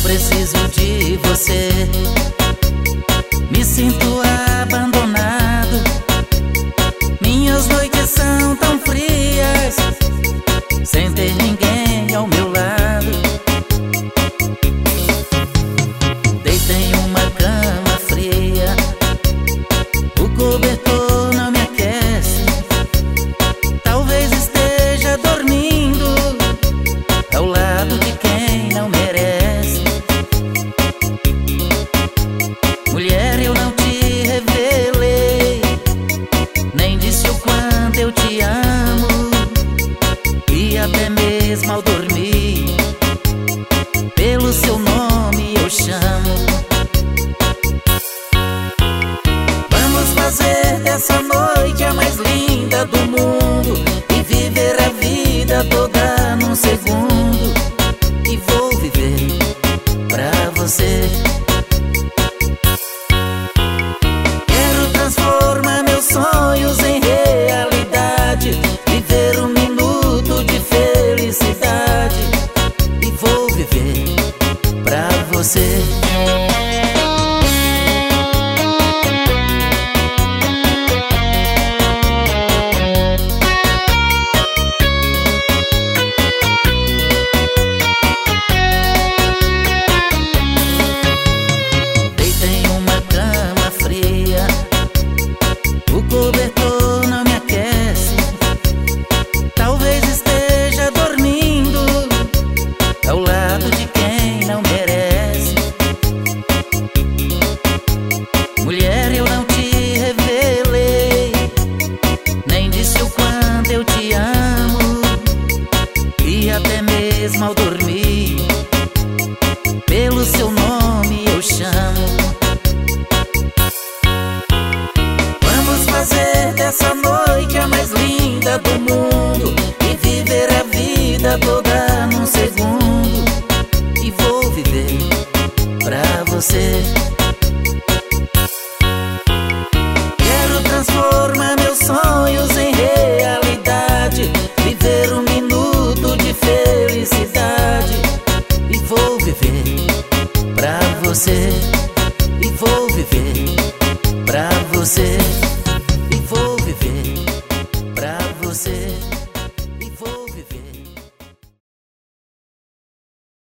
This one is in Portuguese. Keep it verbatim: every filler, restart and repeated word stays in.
preciso de você. Me sinto abandonado, minhas noites são tão frias, sem ter ninguém ao meu lado. Deitei em uma cama fria, o cobertor não me aquece. Talvez esteja dormindo ao lado de quem não merece. Mulher, eu não te revelei, nem disse o quanto eu te amo. E até mesmo ao dormir, pelo seu nome eu chamo. Vamos fazer dessa noite a mais linda do mundo e viver a vida toda num segundo. E vou viver pra você. Quero transformar meus sonhos em realidade, viver um minuto de felicidade. E vou viver pra você.